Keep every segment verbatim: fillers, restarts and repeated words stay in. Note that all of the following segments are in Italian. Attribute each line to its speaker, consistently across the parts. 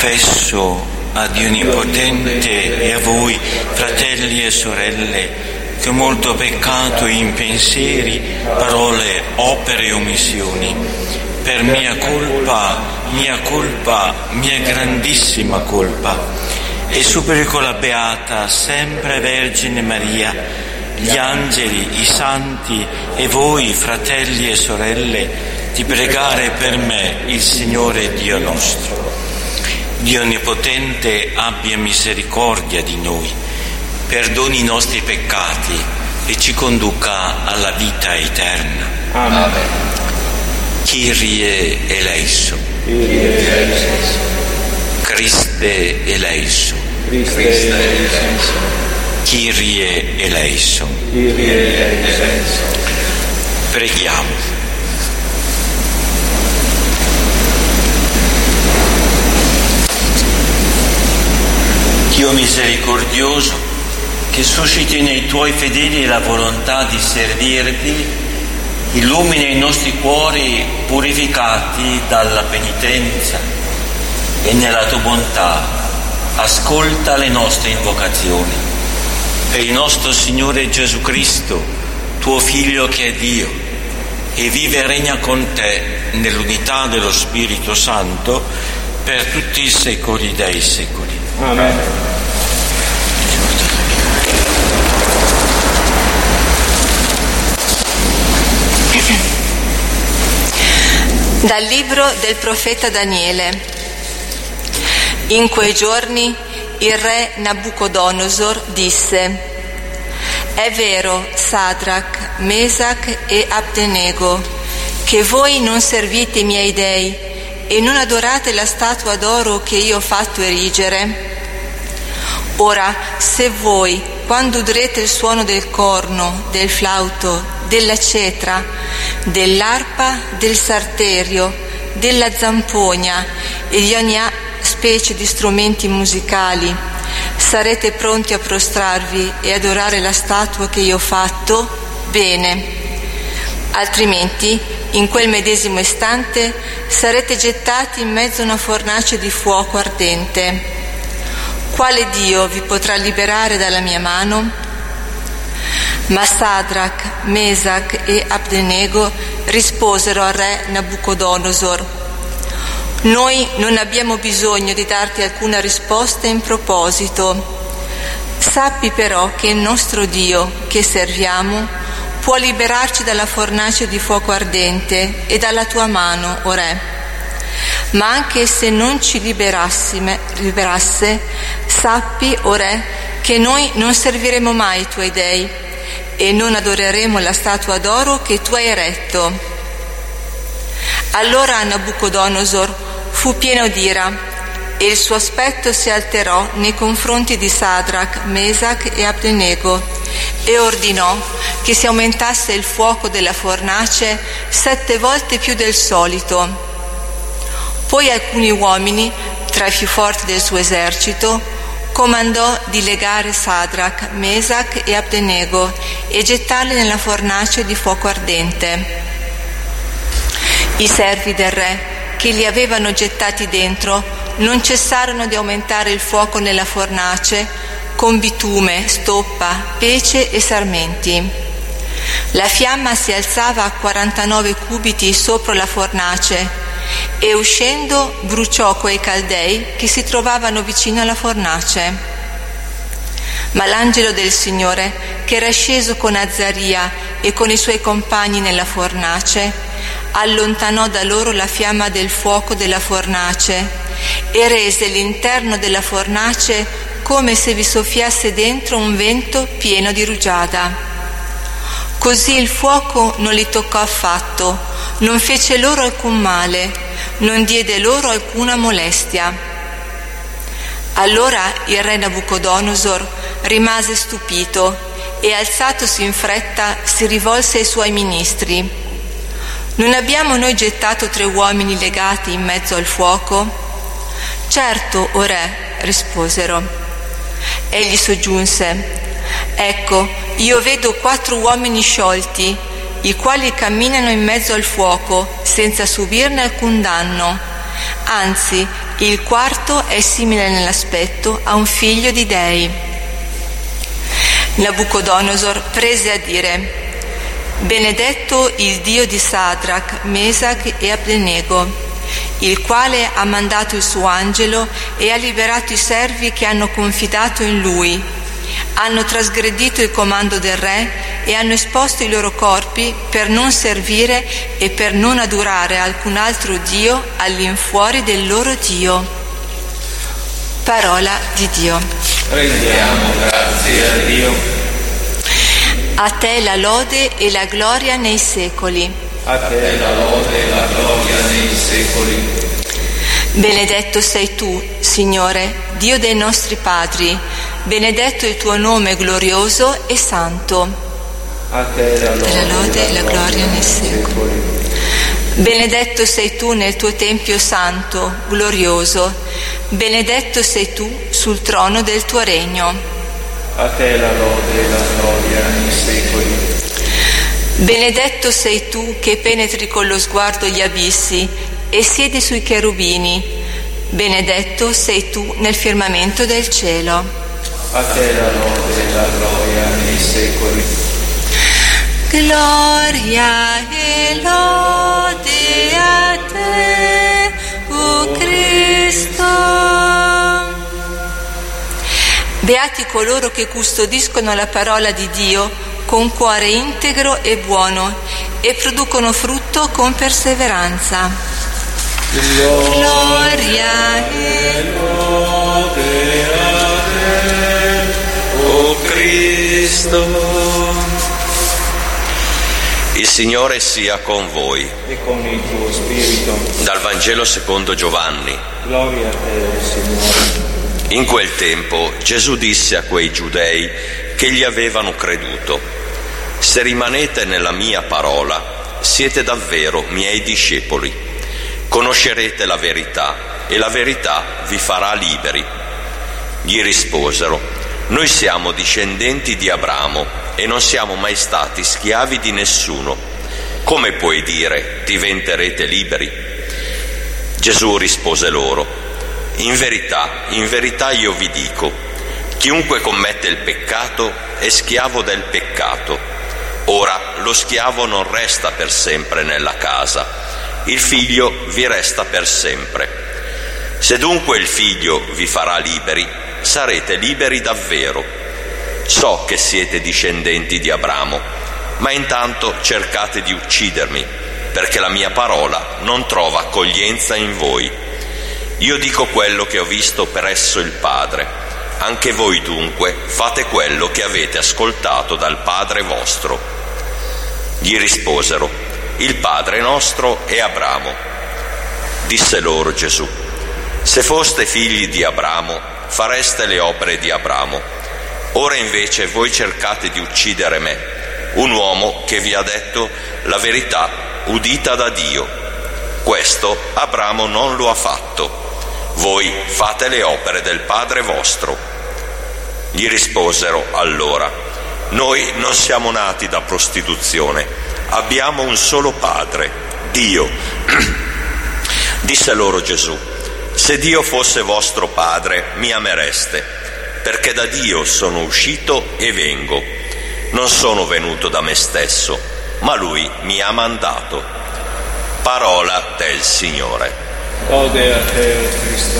Speaker 1: Confesso a Dio Onnipotente e a voi, fratelli e sorelle, che ho molto peccato in pensieri, parole, opere e omissioni. Per mia colpa, mia colpa, mia grandissima colpa. E supplico la Beata, sempre Vergine Maria, gli angeli, i santi e voi, fratelli e sorelle, di pregare per me il Signore Dio nostro. Dio Onnipotente abbia misericordia di noi, perdoni i nostri peccati e ci conduca alla vita eterna.
Speaker 2: Amen.
Speaker 1: Kyrie eleison. Christe eleison. Kyrie eleison. Preghiamo. Dio misericordioso, che susciti nei tuoi fedeli la volontà di servirti, illumina i nostri cuori purificati dalla penitenza e nella tua bontà ascolta le nostre invocazioni. Per il nostro Signore Gesù Cristo, tuo Figlio che è Dio, e vive e regna con te nell'unità dello Spirito Santo per tutti i secoli dei secoli.
Speaker 2: Amen.
Speaker 3: Dal libro del profeta Daniele. In quei giorni il re Nabucodonosor disse: è vero, Sadrach, Mesach e Abdenego, che voi non servite i miei dei e non adorate la statua d'oro che io ho fatto erigere? Ora, se voi, quando udrete il suono del corno, del flauto, della cetra, dell'arpa, del sarterio, della zampogna e di ogni specie di strumenti musicali, sarete pronti a prostrarvi e adorare la statua che io ho fatto? Bene. Altrimenti, in quel medesimo istante, sarete gettati in mezzo a una fornace di fuoco ardente. Quale Dio vi potrà liberare dalla mia mano? Ma Sadrach, Mesach e Abdenego risposero al re Nabucodonosor: noi non abbiamo bisogno di darti alcuna risposta in proposito. Sappi però che il nostro Dio, che serviamo, può liberarci dalla fornace di fuoco ardente e dalla tua mano, o re. Ma anche se non ci liberasse, sappi, o re, che noi non serviremo mai i tuoi dei e non adoreremo la statua d'oro che tu hai eretto. Allora Nabucodonosor fu pieno d'ira e il suo aspetto si alterò nei confronti di Sadrach, Mesach e Abdenego e ordinò che si aumentasse il fuoco della fornace sette volte più del solito. Poi alcuni uomini, tra i più forti del suo esercito, comandò di legare Sadrach, Mesach e Abdenego e gettarli nella fornace di fuoco ardente. I servi del re, che li avevano gettati dentro, non cessarono di aumentare il fuoco nella fornace con bitume, stoppa, pece e sarmenti. La fiamma si alzava a quarantanove cubiti sopra la fornace e uscendo bruciò quei caldei che si trovavano vicino alla fornace. Ma l'angelo del Signore, che era sceso con Azzaria e con i suoi compagni nella fornace, allontanò da loro la fiamma del fuoco della fornace e rese l'interno della fornace come se vi soffiasse dentro un vento pieno di rugiada. Così il fuoco non li toccò affatto, non fece loro alcun male, non diede loro alcuna molestia. Allora il re Nabucodonosor rimase stupito e, alzatosi in fretta, si rivolse ai suoi ministri: non abbiamo noi gettato tre uomini legati in mezzo al fuoco? Certo, o re, risposero. Egli soggiunse: ecco, io vedo quattro uomini sciolti, i quali camminano in mezzo al fuoco senza subirne alcun danno. Anzi, Il quarto è simile nell'aspetto a un figlio di dei. Nabucodonosor prese a dire: benedetto il Dio di Sadrach, Mesach e Abednego, il quale ha mandato il suo angelo e ha liberato i servi che hanno confidato in lui. Hanno trasgredito il comando del re e hanno esposto i loro corpi per non servire e per non adorare alcun altro Dio all'infuori del loro Dio. Parola di Dio.
Speaker 2: Rendiamo grazie a Dio.
Speaker 3: A te la lode e la gloria nei secoli.
Speaker 2: A te la lode e la gloria nei secoli.
Speaker 3: Benedetto sei tu, Signore, Dio dei nostri padri, benedetto il tuo nome glorioso e santo.
Speaker 2: A te la lode,
Speaker 3: la lode e la gloria nei secoli. Benedetto sei tu nel tuo tempio santo, glorioso, benedetto sei tu sul trono del tuo regno.
Speaker 2: A te la lode e la gloria nei secoli.
Speaker 3: Benedetto sei tu che penetri con lo sguardo gli abissi e siedi sui cherubini. Benedetto sei tu nel firmamento del cielo.
Speaker 2: A te la lode e la gloria nei secoli.
Speaker 3: Gloria e lode a te, o Cristo. Beati coloro che custodiscono la parola di Dio con cuore integro e buono e producono frutto con perseveranza. Gloria e
Speaker 2: lode a te, o Cristo.
Speaker 4: Il Signore sia con voi.
Speaker 2: E con il tuo spirito.
Speaker 4: Dal Vangelo secondo Giovanni.
Speaker 2: Gloria a te, Signore.
Speaker 4: In quel tempo Gesù disse a quei giudei che gli avevano creduto: se rimanete nella mia parola, siete davvero miei discepoli. Conoscerete la verità e la verità vi farà liberi. Gli risposero: noi siamo discendenti di Abramo e non siamo mai stati schiavi di nessuno. Come puoi dire diventerete liberi? Gesù rispose loro: in verità, in verità io vi dico, chiunque commette il peccato è schiavo del peccato. Ora lo schiavo non resta per sempre nella casa, il figlio vi resta per sempre. Se dunque il figlio vi farà liberi, sarete liberi davvero. So che siete discendenti di Abramo, ma intanto cercate di uccidermi, perché la mia parola non trova accoglienza in voi. Io dico quello che ho visto presso il Padre, anche voi dunque fate quello che avete ascoltato dal Padre vostro. Gli risposero: il Padre nostro è Abramo. Disse loro Gesù: se foste figli di Abramo, fareste le opere di Abramo. Ora invece voi cercate di uccidere me, un uomo che vi ha detto la verità udita da Dio. Questo Abramo non lo ha fatto. Voi fate le opere del Padre vostro. Gli risposero allora: noi non siamo nati da prostituzione, abbiamo un solo Padre, Dio. Disse loro Gesù: se Dio fosse vostro Padre, mi amereste, perché da Dio sono uscito e vengo. Non sono venuto da me stesso, ma Lui mi ha mandato. Parola del Signore.
Speaker 2: Lode a te, o Cristo.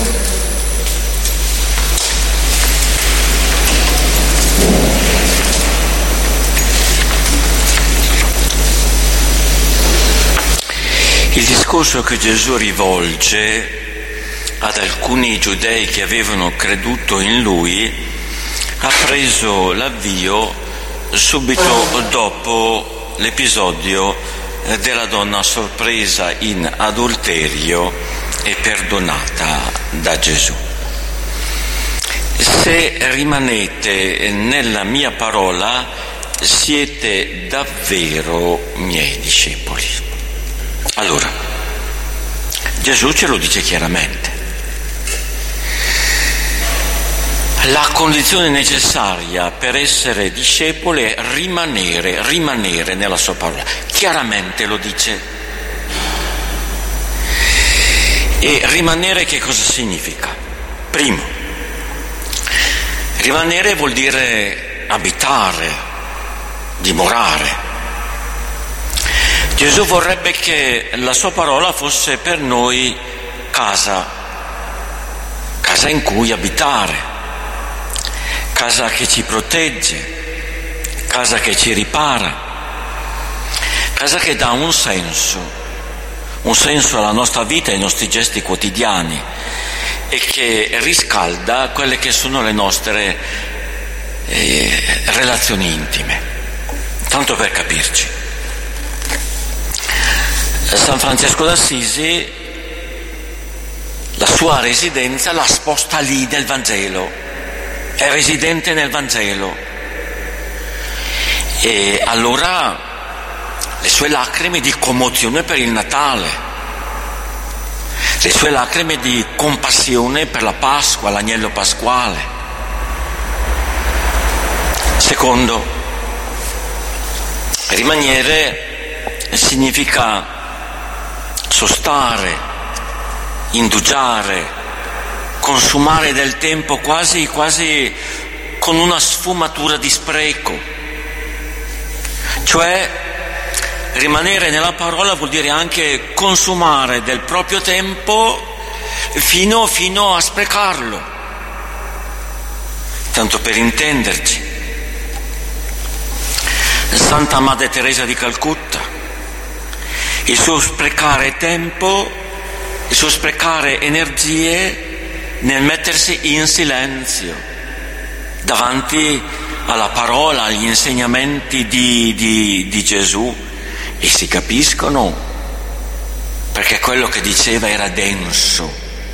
Speaker 1: Il discorso che Gesù rivolge ad alcuni giudei che avevano creduto in Lui ha preso l'avvio subito dopo l'episodio della donna sorpresa in adulterio e perdonata da Gesù. Se rimanete nella mia parola, siete davvero miei discepoli. Allora, Gesù ce lo dice chiaramente. La condizione necessaria per essere discepoli è rimanere, rimanere nella sua parola. Chiaramente lo dice. E rimanere che cosa significa? Primo, rimanere vuol dire abitare, dimorare. Gesù vorrebbe che la sua parola fosse per noi casa, casa in cui abitare, casa che ci protegge, casa che ci ripara, casa che dà un senso, un senso alla nostra vita e ai nostri gesti quotidiani e che riscalda quelle che sono le nostre eh, relazioni intime. Tanto per capirci, San Francesco d'Assisi la sua residenza la sposta lì nel Vangelo, è residente nel Vangelo, e allora le sue lacrime di commozione per il Natale, le sue lacrime di compassione per la Pasqua, l'agnello pasquale. Secondo, rimanere significa sostare, indugiare, consumare del tempo quasi, quasi con una sfumatura di spreco. Cioè, rimanere nella parola vuol dire anche consumare del proprio tempo fino, fino a sprecarlo. Tanto per intenderci, Santa Madre Teresa di Calcutta, il suo sprecare tempo, il suo sprecare energie nel mettersi in silenzio davanti alla parola, agli insegnamenti di, di, di Gesù, e si capiscono perché quello che diceva era denso,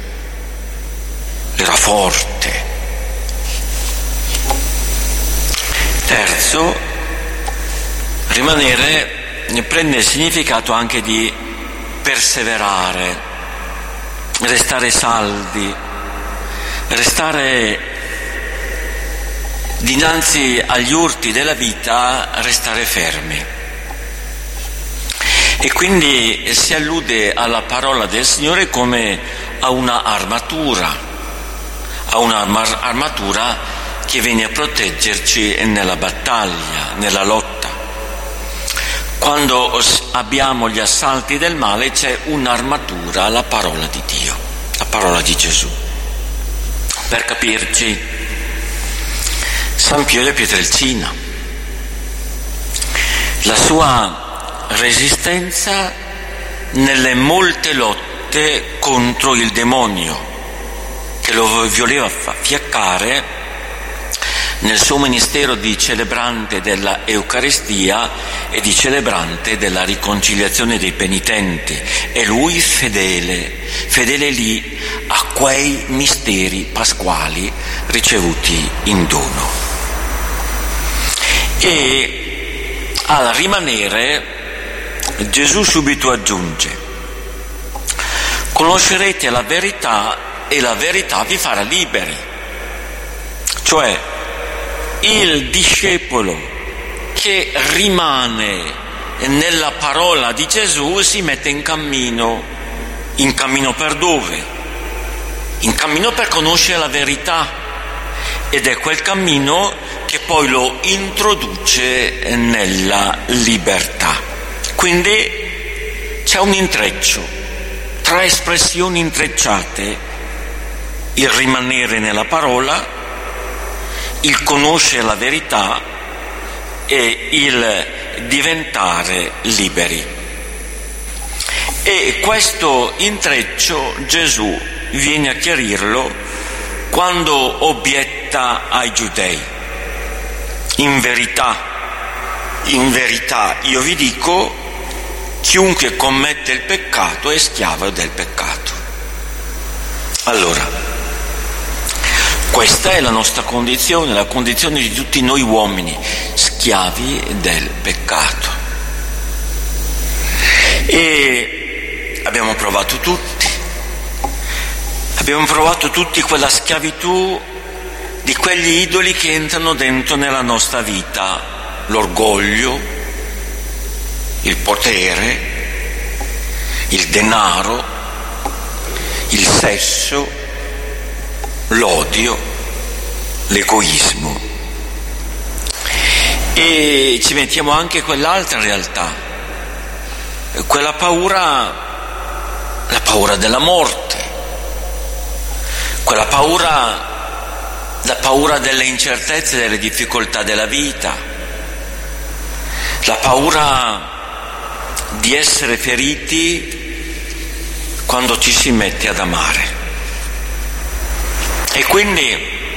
Speaker 1: era forte. Terzo, rimanere prende il significato anche di perseverare, restare saldi, restare dinanzi agli urti della vita, restare fermi. E quindi si allude alla parola del Signore come a una armatura, a un'armatura che viene a proteggerci nella battaglia, nella lotta. Quando abbiamo gli assalti del male c'è un'armatura, la parola di Dio, la parola di Gesù. Per capirci, San Pio di Pietrelcina, la sua resistenza nelle molte lotte contro il demonio che lo voleva fiaccare nel suo ministero di celebrante della Eucaristia e di celebrante della riconciliazione dei penitenti, e lui fedele, fedele lì a quei misteri pasquali ricevuti in dono. E al rimanere Gesù subito aggiunge: conoscerete la verità e la verità vi farà liberi. Cioè, il discepolo che rimane nella parola di Gesù si mette in cammino. In cammino per dove? In cammino per conoscere la verità, ed è quel cammino che poi lo introduce nella libertà. Quindi c'è un intreccio, tre espressioni intrecciate: il rimanere nella parola, il conoscere la verità e il diventare liberi. E questo intreccio Gesù viene a chiarirlo quando obietta ai giudei: in verità, in verità io vi dico, chiunque commette il peccato è schiavo del peccato. Allora, questa è la nostra condizione, la condizione di tutti noi uomini, schiavi del peccato. E abbiamo provato tutti, abbiamo provato tutti quella schiavitù di quegli idoli che entrano dentro nella nostra vita: l'orgoglio, il potere, il denaro, il sesso, l'odio, l'egoismo. E ci mettiamo anche quell'altra realtà, quella paura, la paura della morte, quella paura, la paura delle incertezze, delle difficoltà della vita, la paura di essere feriti quando ci si mette ad amare. E quindi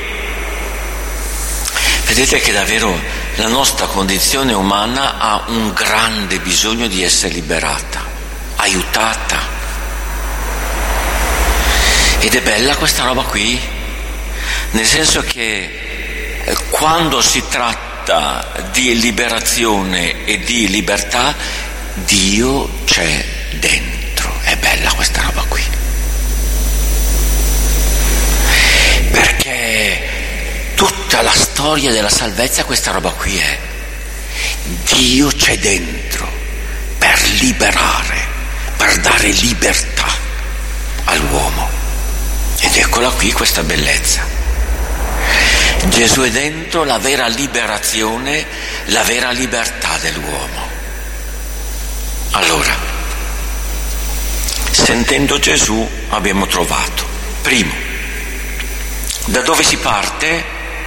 Speaker 1: vedete che davvero la nostra condizione umana ha un grande bisogno di essere liberata, aiutata. Ed è bella questa roba qui, nel senso che quando si tratta di liberazione e di libertà, Dio c'è dentro. È bella questa roba qui. Perché tutta la storia della salvezza, questa roba qui è: Dio c'è dentro per liberare, per dare libertà all'uomo. Ed eccola qui questa bellezza. Gesù è dentro la vera liberazione, la vera libertà dell'uomo. Allora, sentendo Gesù abbiamo trovato, primo, da dove si parte?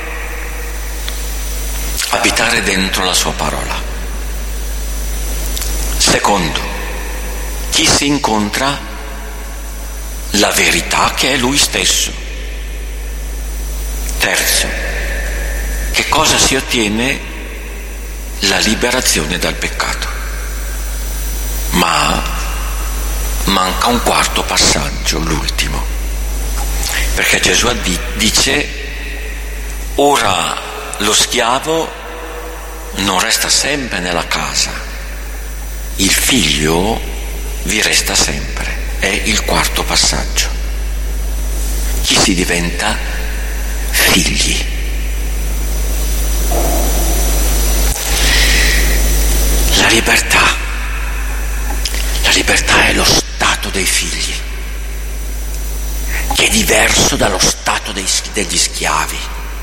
Speaker 1: Abitare dentro la sua parola. Secondo, chi si incontra? La verità che è lui stesso. Terzo, che cosa si ottiene? La liberazione dal peccato. Ma manca un quarto passaggio, l'ultimo, perché Gesù dice: ora lo schiavo non resta sempre nella casa, il figlio vi resta sempre. È il quarto passaggio. Chi si diventa? Figli. La libertà. La libertà è lo stato dei figli, che è diverso dallo stato dei, degli schiavi.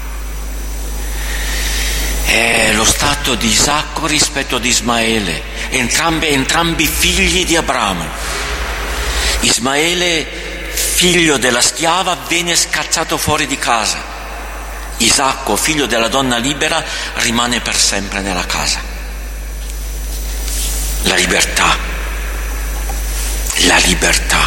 Speaker 1: È lo stato di Isacco rispetto ad Ismaele, entrambi, entrambi figli di Abramo. Ismaele, figlio della schiava, viene scacciato fuori di casa. Isacco, figlio della donna libera, rimane per sempre nella casa. La libertà, la libertà,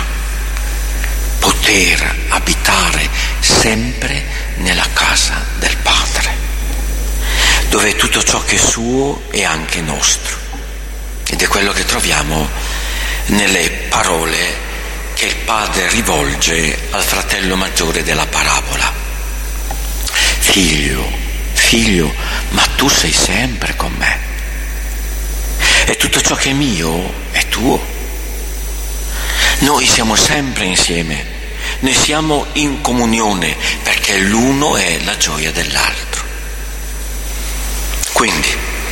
Speaker 1: poter abitare sempre nella casa del Padre, dove tutto ciò che è suo è anche nostro. Ed è quello che troviamo nelle parole che il padre rivolge al fratello maggiore della parabola. Figlio, figlio, ma tu sei sempre con me. E tutto ciò che è mio è tuo. Noi siamo sempre insieme, noi siamo in comunione, perché l'uno è la gioia dell'altro. Quindi,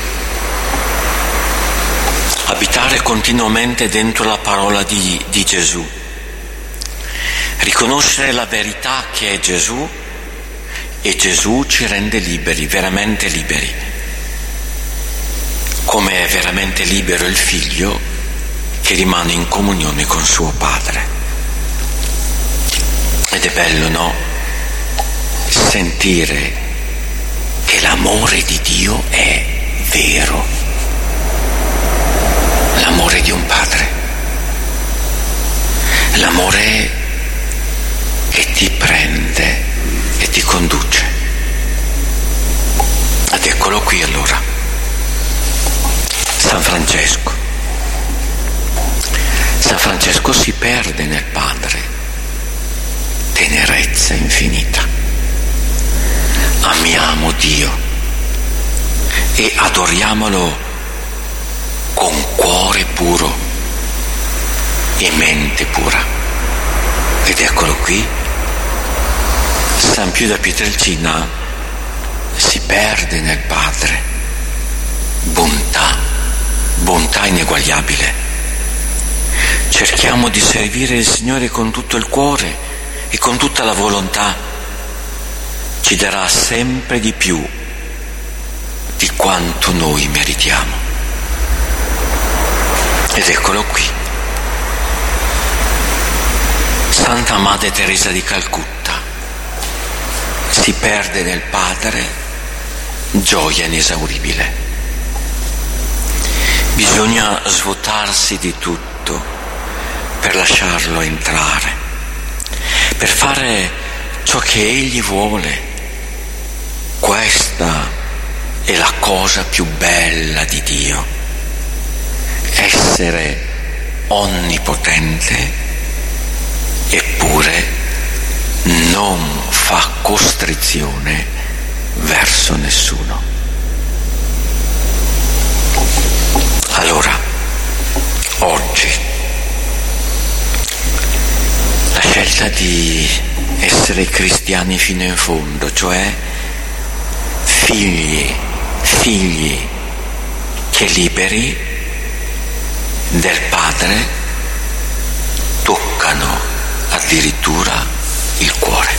Speaker 1: abitare continuamente dentro la parola di, di Gesù, riconoscere la verità che è Gesù, e Gesù ci rende liberi, veramente liberi, come è veramente libero il figlio che rimane in comunione con suo padre. Ed è bello, no? Sentire che l'amore di Dio è vero, l'amore di un padre, l'amore che ti prende e ti conduce. Ed eccolo qui allora, San Francesco. San Francesco si perde nel Padre, tenerezza infinita. Amiamo Dio e adoriamolo con cuore puro e mente pura. Ed eccolo qui, San Pio da Pietrelcina si perde nel Padre, bontà, bontà ineguagliabile. cerchiamo di servire il Signore con tutto il cuore e con tutta la volontà, ci darà sempre di più di quanto noi meritiamo. Ed eccolo qui, Santa Madre Teresa di Calcutta si perde nel Padre, gioia inesauribile. Bisogna svuotarsi di tutto per lasciarlo entrare, per fare ciò che Egli vuole. Questa è la cosa più bella di Dio, essere onnipotente, eppure non fa costrizione verso nessuno. Allora, oggi, la scelta di essere cristiani fino in fondo, cioè figli, figli che liberi del Padre, toccano addirittura il cuore.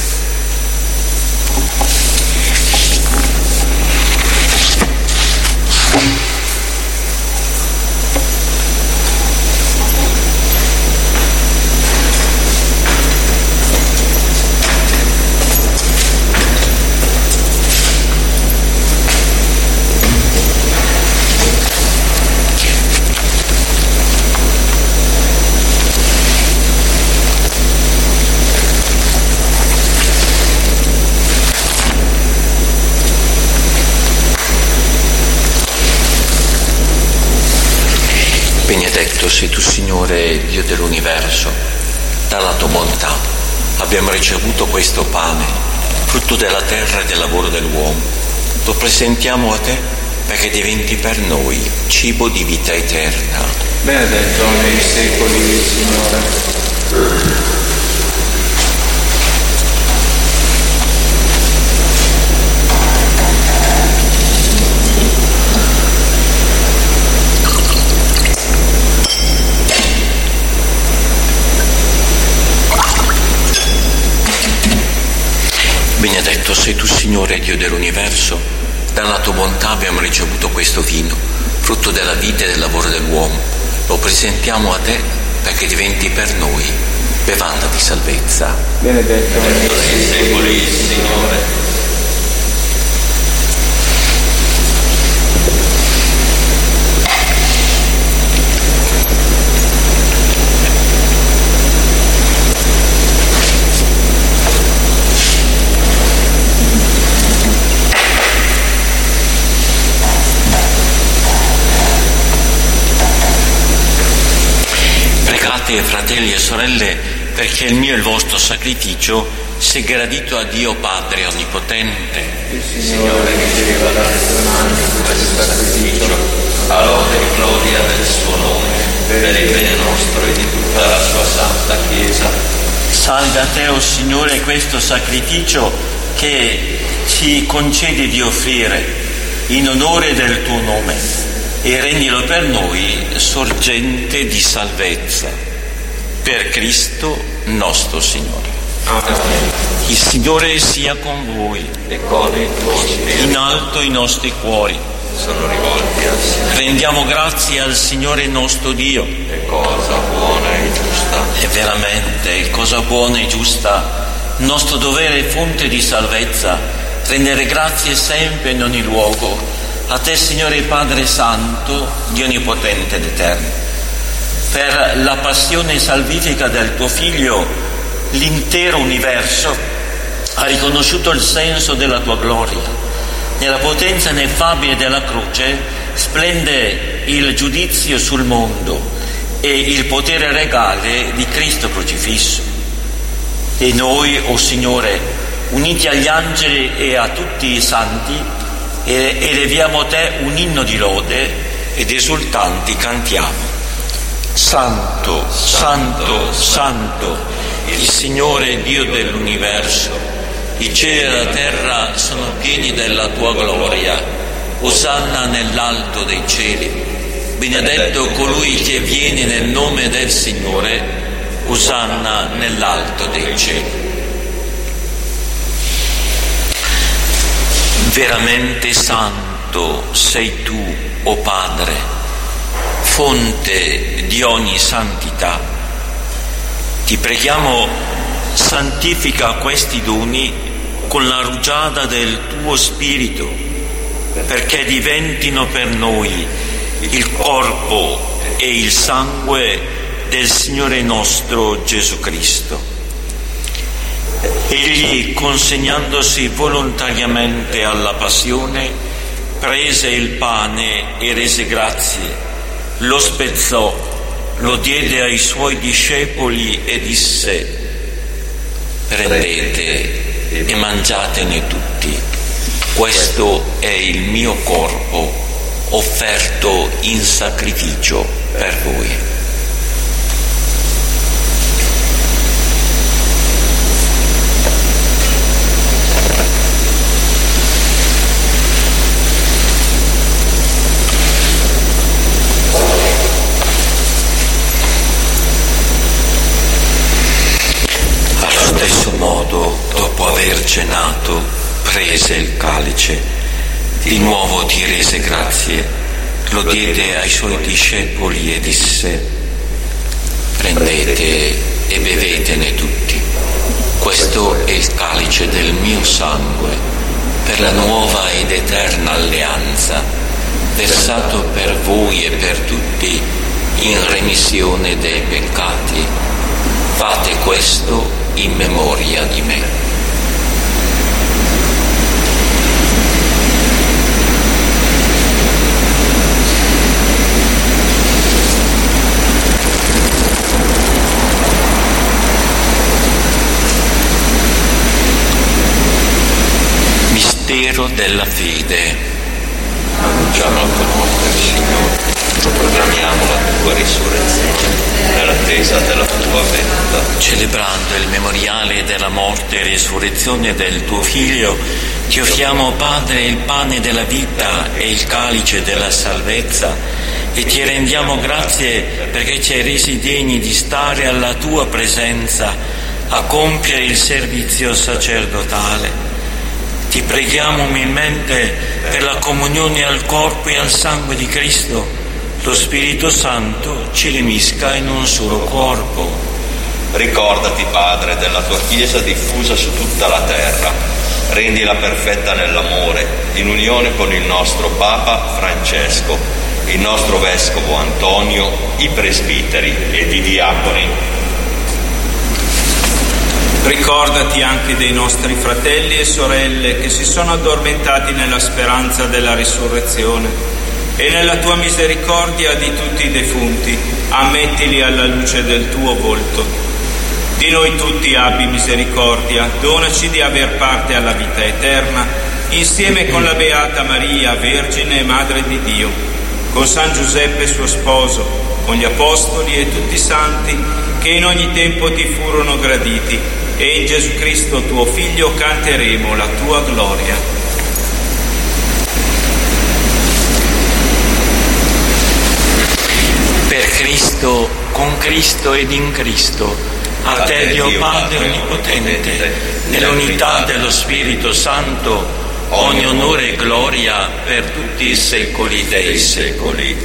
Speaker 1: Benedetto sei tu, Signore, Dio dell'universo, dalla tua bontà abbiamo ricevuto questo pane, frutto della terra e del lavoro dell'uomo. Lo presentiamo a te perché diventi per noi cibo di vita eterna.
Speaker 2: Benedetto nei secoli il Signore.
Speaker 1: Benedetto sei tu, Signore, Dio dell'universo, dalla tua bontà abbiamo ricevuto questo vino, frutto della vita e del lavoro dell'uomo. Lo presentiamo a te perché diventi per noi bevanda di salvezza.
Speaker 2: Benedetto nei secoli il Signore.
Speaker 1: Fratelli e sorelle, perché il mio e il vostro sacrificio sia gradito a Dio Padre Onnipotente.
Speaker 2: Il Signore riceva dalle tue mani questo sacrificio, a lode e gloria del suo nome, per il bene nostro e di tutta la sua santa Chiesa.
Speaker 1: Salve a te, o Signore, questo sacrificio che ci concedi di offrire in onore del tuo nome, e rendilo per noi sorgente di salvezza. Per Cristo nostro Signore.
Speaker 2: Amen.
Speaker 1: Il Signore sia con voi
Speaker 2: E con il tuo spirito
Speaker 1: in alto i nostri cuori.
Speaker 2: sono rivolti al Signore.
Speaker 1: Rendiamo grazie al Signore nostro Dio.
Speaker 2: È cosa buona e giusta.
Speaker 1: È veramente cosa buona e giusta, nostro dovere e fonte di salvezza, rendere grazie sempre in ogni luogo a te, Signore Padre Santo, Dio Onnipotente ed Eterno. Per la passione salvifica del tuo Figlio, l'intero universo ha riconosciuto il senso della tua gloria. Nella potenza ineffabile della croce splende il giudizio sul mondo e il potere regale di Cristo crocifisso. E noi, o Signore, uniti agli angeli e a tutti i santi, eleviamo a te un inno di lode ed esultanti cantiamo. Santo, Santo, Santo, il Signore Dio dell'universo, i cieli e la terra sono pieni della tua gloria. Osanna nell'alto dei cieli. benedetto colui che viene nel nome del Signore, Osanna nell'alto dei cieli. Veramente santo sei tu, o Padre, fonte di ogni santità. Ti preghiamo, santifica questi doni con la rugiada del tuo Spirito, perché diventino per noi il corpo e il sangue del Signore nostro Gesù Cristo. Egli, consegnandosi volontariamente alla passione, prese il pane e rese grazie, lo spezzò, lo diede ai suoi discepoli e disse: prendete e mangiatene tutti, questo è il mio corpo offerto in sacrificio per voi. Cenato, prese il calice, di nuovo ti rese grazie, lo diede ai suoi discepoli e disse: prendete e bevetene tutti, questo è il calice del mio sangue, per la nuova ed eterna alleanza, versato per voi e per tutti in remissione dei peccati. Fate questo in memoria di me. Mistero della fede.
Speaker 2: Annunciamo il tuo nome, Signore, proclamiamo la tua risurrezione nell'attesa della tua venuta.
Speaker 1: Celebrando il memoriale della morte e risurrezione del tuo Figlio, ti offriamo, Padre, il pane della vita e il calice della salvezza, e ti rendiamo grazie perché ci hai resi degni di stare alla tua presenza a compiere il servizio sacerdotale. Ti preghiamo umilmente per la comunione al corpo e al sangue di Cristo. Lo Spirito Santo ci riunisca in un solo corpo.
Speaker 2: Ricordati, Padre, della tua Chiesa diffusa su tutta la terra. Rendila perfetta nell'amore, in unione con il nostro Papa Francesco, il nostro Vescovo Antonio, i presbiteri ed i diaconi.
Speaker 5: Ricordati anche dei nostri fratelli e sorelle che si sono addormentati nella speranza della risurrezione, e nella tua misericordia di tutti i defunti ammettili alla luce del tuo volto. Di noi tutti abbi misericordia, donaci di aver parte alla vita eterna, insieme con la Beata Maria, Vergine e Madre di Dio, con San Giuseppe suo sposo, con gli Apostoli e tutti i santi che in ogni tempo ti furono graditi, e in Gesù Cristo tuo Figlio canteremo la tua gloria.
Speaker 1: Per Cristo, con Cristo ed in Cristo, a te Dio Padre Onnipotente, nell'unità dello Spirito Santo, ogni onore e gloria per tutti i secoli dei secoli.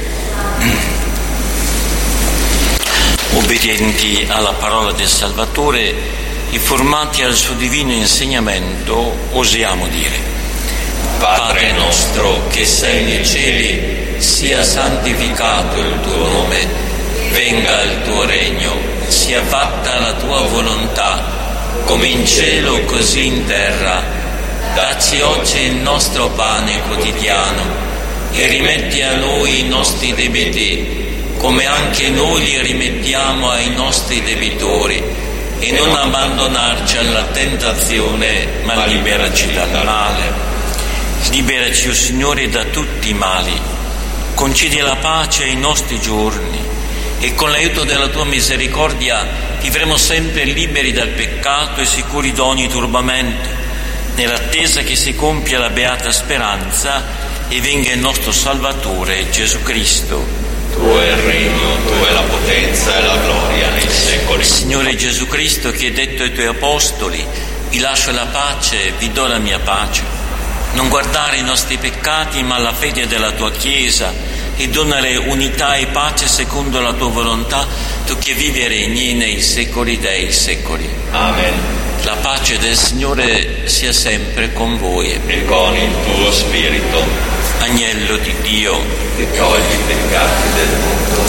Speaker 1: Obbedienti alla parola del Salvatore, informati al suo divino insegnamento, osiamo dire: Padre nostro che sei nei cieli, sia santificato il tuo nome, venga il tuo regno, sia fatta la tua volontà, come in cielo così in terra. Dacci oggi il nostro pane quotidiano e rimetti a noi i nostri debiti, come anche noi li rimettiamo ai nostri debitori, e non abbandonarci alla tentazione, ma liberaci dal male. Liberaci, o Signore, da tutti i mali, concedi la pace ai nostri giorni, e con l'aiuto della tua misericordia vivremo sempre liberi dal peccato e sicuri da ogni turbamento, nell'attesa che si compia la beata speranza e venga il nostro Salvatore Gesù Cristo.
Speaker 2: Tuo è il regno, tua è la potenza e la gloria nei secoli.
Speaker 1: Signore Gesù Cristo, che hai detto ai tuoi apostoli: vi lascio la pace, vi do la mia pace. Non guardare i nostri peccati, ma la fede della tua Chiesa, e donare unità e pace secondo la tua volontà, tu che vivi e regni nei secoli dei secoli.
Speaker 2: Amen.
Speaker 1: La pace del Signore sia sempre con voi.
Speaker 2: E con il tuo spirito.
Speaker 1: Agnello di Dio,
Speaker 2: Che togli i peccati del mondo.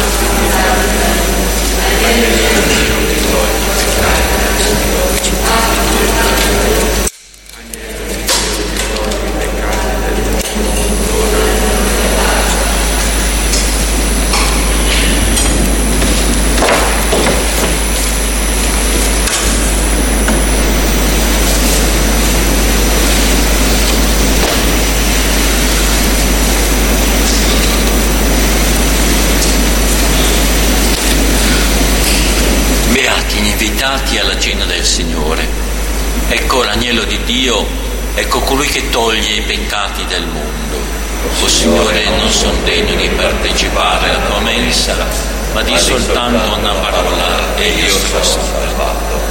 Speaker 1: Invitati alla cena del Signore. Ecco l'agnello di Dio, ecco colui che toglie i peccati del mondo. O Signore, non sono degno di partecipare alla tua mensa, ma di soltanto una parola e io sarò salvato.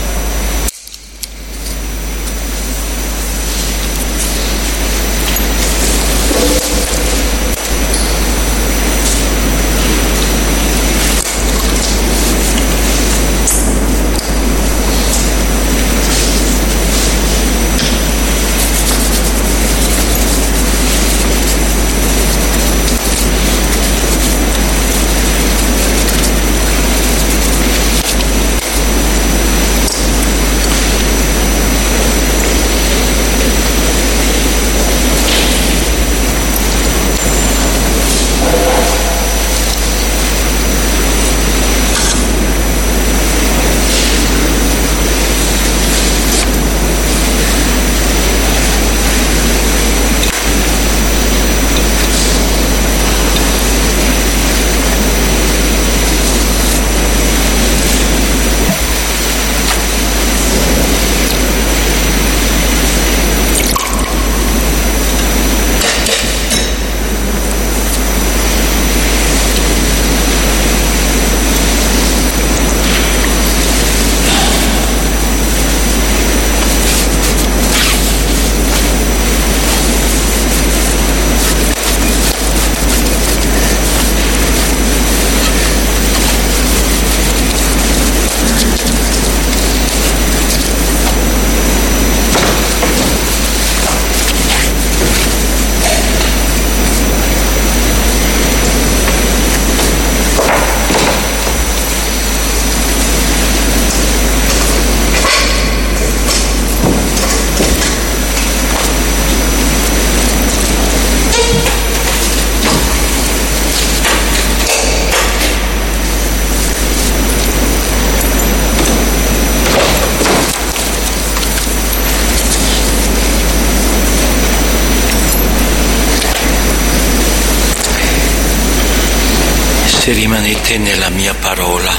Speaker 1: Se rimanete nella mia parola,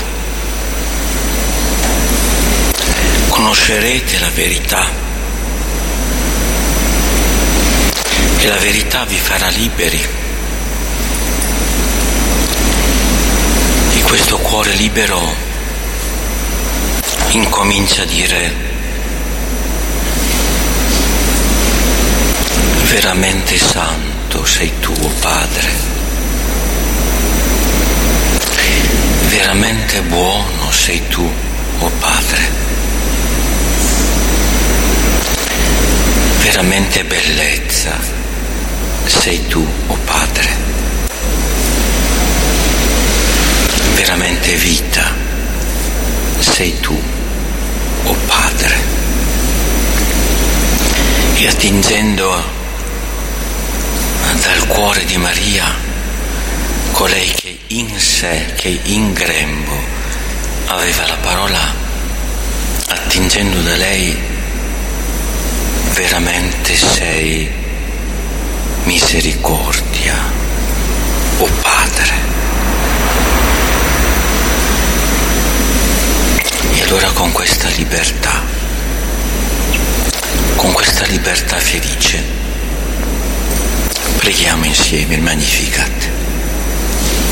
Speaker 1: conoscerete la verità e la verità vi farà liberi. E questo cuore libero incomincia a dire: veramente santo sei tu, o Padre. Veramente buono sei tu, o Padre. Veramente bellezza sei tu, o Padre. Veramente vita sei tu, o Padre. E attingendo dal cuore di Maria, colei che in sé, che in grembo aveva la parola, attingendo da lei, veramente sei misericordia, o Padre. E allora con questa libertà, con questa libertà felice, preghiamo insieme il Magnificat.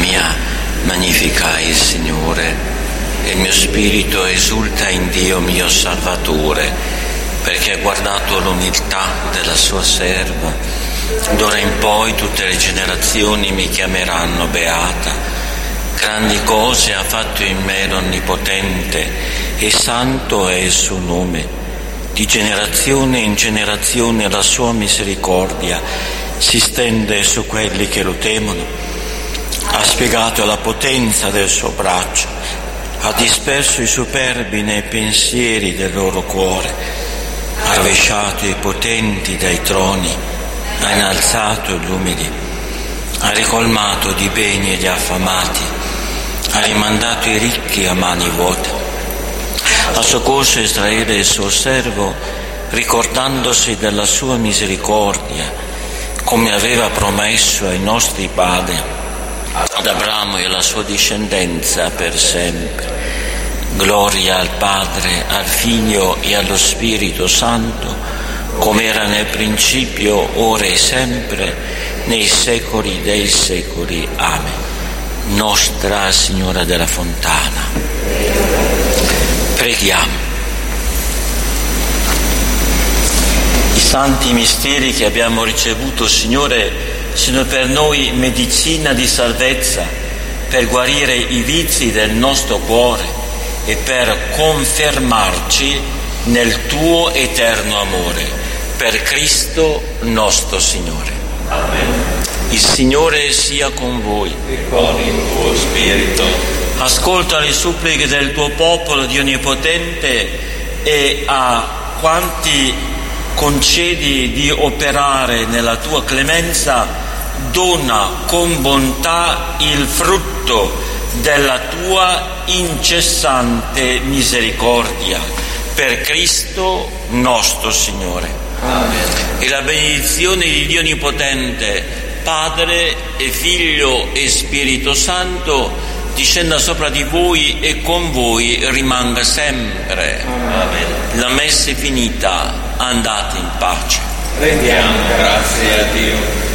Speaker 1: mia magnifica il Signore, e il mio spirito esulta in Dio mio Salvatore, perché ha guardato l'umiltà della sua serva. D'ora in poi tutte le generazioni mi chiameranno beata. Grandi cose ha fatto in me l'Onnipotente, e santo è il suo nome. Di generazione in generazione la sua misericordia si stende su quelli che lo temono. Ha spiegato la potenza del suo braccio, ha disperso i superbi nei pensieri del loro cuore, ha rovesciato i potenti dai troni, ha innalzato gli umili, ha ricolmato di beni gli affamati, ha rimandato i ricchi a mani vuote. Ha soccorso Israele il suo servo, ricordandosi della sua misericordia, come aveva promesso ai nostri padri, ad Abramo e alla sua discendenza per sempre. Gloria al Padre, al Figlio e allo Spirito Santo, come era nel principio, ora e sempre, nei secoli dei secoli. Amen. Nostra Signora della Fontana. Preghiamo. I santi misteri che abbiamo ricevuto, Signore, sono per noi medicina di salvezza, per guarire i vizi del nostro cuore e per confermarci nel tuo eterno amore. Per Cristo nostro Signore.
Speaker 2: Amen.
Speaker 1: Il Signore sia con voi.
Speaker 2: E con il tuo spirito.
Speaker 1: Ascolta le suppliche del tuo popolo, Dio Onnipotente, e a quanti concedi di operare nella tua clemenza, dona con bontà il frutto della tua incessante misericordia. Per Cristo nostro Signore.
Speaker 2: Amen.
Speaker 1: E la benedizione di Dio Onnipotente, Padre e Figlio e Spirito Santo, discenda sopra di voi e con voi rimanga sempre.
Speaker 2: Amen.
Speaker 1: La messa è finita, andate in pace.
Speaker 2: Rendiamo grazie a Dio.